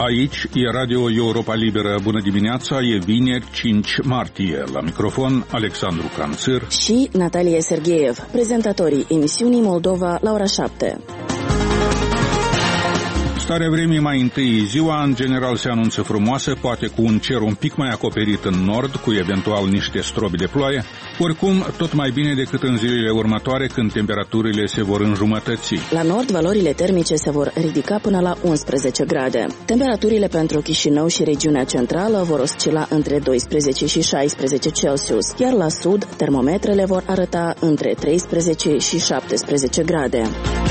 Aici e Radio Europa Liberă. Bună dimineața, e vineri 5 martie. La microfon Alexandru Canțir și Natalia Sergeev, prezentatorii emisiunii Moldova la ora 7. Starea vremii mai întâi. Ziua în general se anunță frumoasă, poate cu un cer un pic mai acoperit în nord, cu eventual niște strobi de ploaie. Oricum, tot mai bine decât în zilele următoare, când temperaturile se vor înjumătăți. La nord, valorile termice se vor ridica până la 11 grade. Temperaturile pentru Chișinău și regiunea centrală vor oscila între 12 și 16 Celsius, iar la sud, termometrele vor arăta între 13 și 17 grade.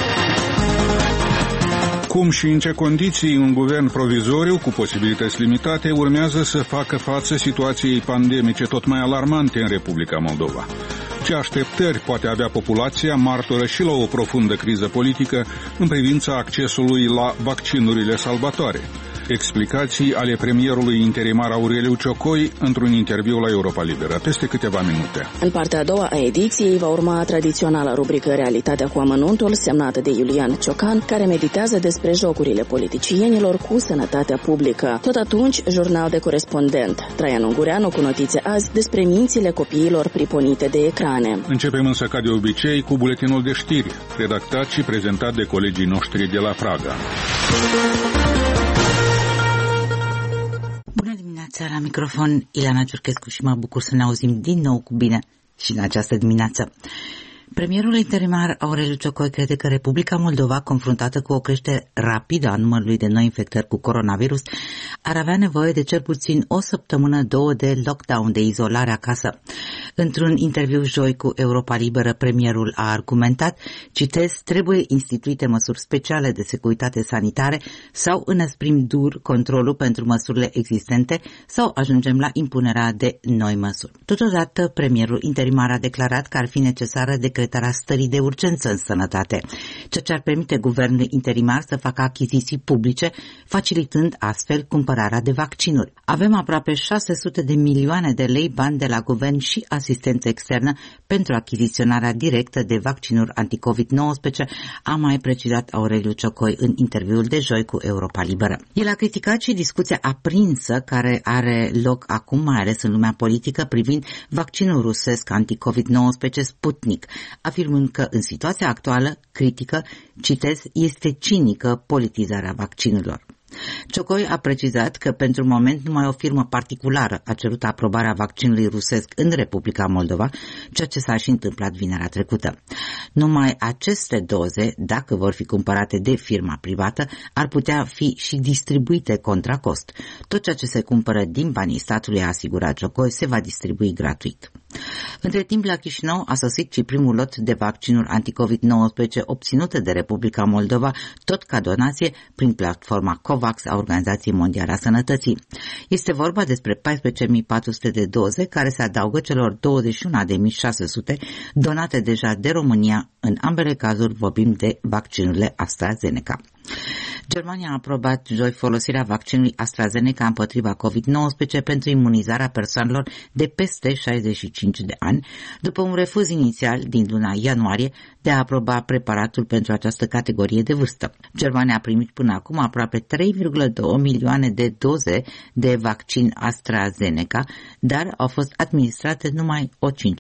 Cum și în ce condiții un guvern provizoriu cu posibilități limitate urmează să facă față situației pandemice tot mai alarmante în Republica Moldova? Ce așteptări poate avea populația, martoră și la o profundă criză politică, în privința accesului la vaccinurile salvatoare? Explicații ale premierului interimar Aureliu Ciocoi într-un interviu la Europa Liberă, peste câteva minute. În partea a doua a ediției va urma tradiționala rubrică Realitatea cu amănuntul, semnată de Iulian Ciocan, care meditează despre jocurile politicienilor cu sănătatea publică. Tot atunci, jurnal de corespondent. Traian Ungureanu cu notițe azi despre mințile copiilor priponite de ecrane. Începem însă ca de obicei cu buletinul de știri, redactat și prezentat de colegii noștri de la Praga. Bună dimineața, la microfon Ileana Ciurchescu și mă bucur să ne auzim din nou cu bine și în această dimineață. Premierul interimar Aureliu Ciocoi crede că Republica Moldova, confruntată cu o creștere rapidă a numărului de noi infectări cu coronavirus, ar avea nevoie de cel puțin o săptămână, două de lockdown, de izolare acasă. Într-un interviu joi cu Europa Liberă, premierul a argumentat, citez, trebuie instituite măsuri speciale de securitate sanitare sau înăsprim dur controlul pentru măsurile existente sau ajungem la impunerea de noi măsuri. Totodată, premierul interimar a declarat că ar fi necesară decretarea stării de urgență în sănătate, ceea ce ar permite guvernului interimar să facă achiziții publice, facilitând astfel cumpărarea de vaccinuri. Avem aproape 600 de milioane de lei bani de la guvern și asistență externă pentru achiziționarea directă de vaccinuri anticovid-19, a mai precizat Aureliu Ciocoi în interviul de joi cu Europa Liberă. El a criticat și discuția aprinsă care are loc acum, mai ales în lumea politică, privind vaccinul rusesc anticovid-19 Sputnik, afirmând că în situația actuală, critică, citez, este cinică politizarea vaccinurilor. Ciocoi a precizat că pentru moment numai o firmă particulară a cerut aprobarea vaccinului rusesc în Republica Moldova, ceea ce s-a și întâmplat vinerea trecută. Numai aceste doze, dacă vor fi cumpărate de firma privată, ar putea fi și distribuite contra cost. Tot ceea ce se cumpără din banii statului, a asigurat Ciocoi, se va distribui gratuit. Între timp, la Chișinău a sosit și primul lot de vaccinuri anticovid-19 obținute de Republica Moldova, tot ca donație prin platforma COVAX a Organizației Mondiale a Sănătății. Este vorba despre 14.400 de doze care se adaugă celor 21.600 donate deja de România. În ambele cazuri vorbim de vaccinurile AstraZeneca. Germania a aprobat joi folosirea vaccinului AstraZeneca împotriva COVID-19 pentru imunizarea persoanelor de peste 65 de ani, după un refuz inițial din luna ianuarie de a aproba preparatul pentru această categorie de vârstă. Germania a primit până acum aproape 3,2 milioane de doze de vaccin AstraZeneca, dar au fost administrate numai o